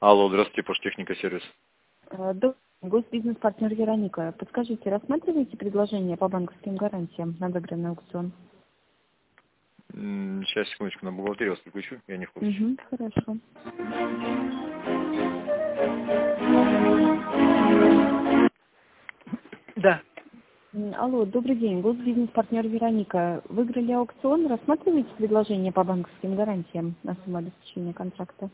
Алло, здравствуйте, Поштехника сервис. Госбизнес-партнер Вероника. Подскажите, рассматриваете предложение по банковским гарантиям на выигранный аукцион? Сейчас, секундочку, на бухгалтерию вас подключу, я не в курсе. Хорошо. Да. Алло, добрый день. Госбизнес-партнер Вероника. Выиграли аукцион, рассматриваете предложение по банковским гарантиям на сумму обеспечения контракта?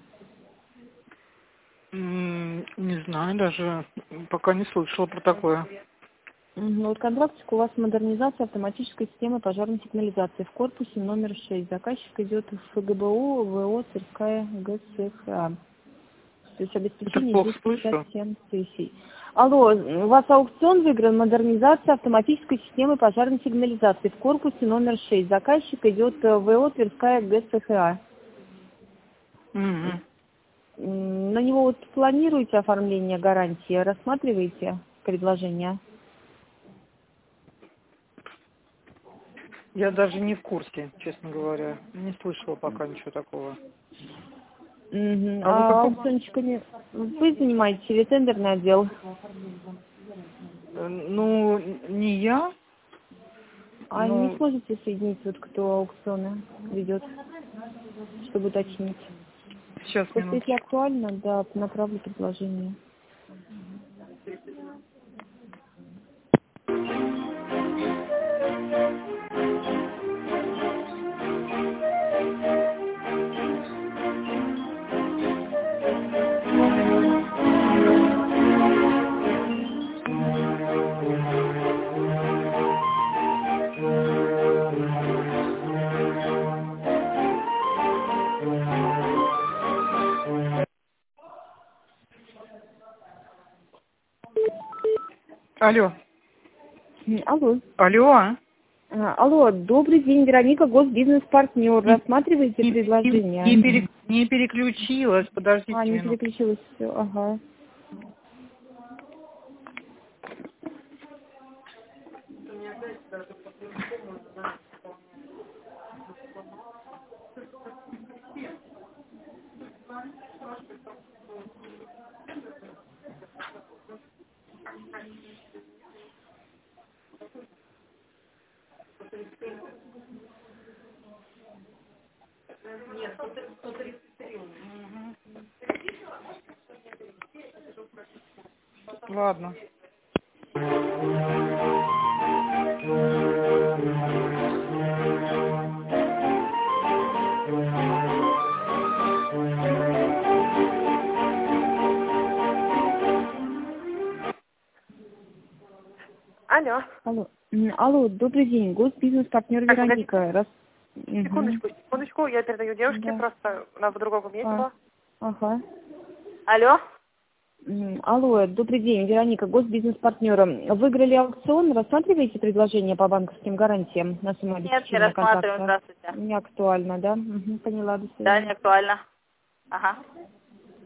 Не знаю, даже пока не слышала про такое. Вот контрактик у вас модернизация автоматической системы пожарной сигнализации в корпусе номер 6. Заказчик идет в ФГБУ, ВО, Тверская, ГСХА. То есть обеспечение 257 тысяч. Алло, у вас аукцион выигран, модернизация автоматической системы пожарной сигнализации в корпусе номер 6. Заказчик идет ВО, Тверская, ГСХА. На него вот планируете оформление гарантии, рассматриваете предложение? Я даже не в курсе, честно говоря. Не слышала пока ничего такого. А аукциончиками вы занимаетесь или тендерный отдел? Ну, не я. А не сможете соединить, вот кто аукционы ведет, чтобы уточнить? Сейчас, Просто если актуально, да, направлю предложение. Алло. Алло. Алло. Алло, добрый день, Вероника, госбизнес-партнер. Рассматриваете предложение? Не переключилась, подождите не минуту. переключилась, все, ага. Ладно. Алло, добрый день, госбизнес-партнер Вероника. Секундочку, я передаю девушке, просто она в другом месте была. Ага. Алло? Алло, добрый день, Вероника, госбизнес-партнер. Выиграли аукцион, рассматриваете предложение по банковским гарантиям на сумму обеспечения контракта? Нет, не рассматриваем, здравствуйте. Не актуально, да? Поняла, до свидания. Да, не актуально. Ага.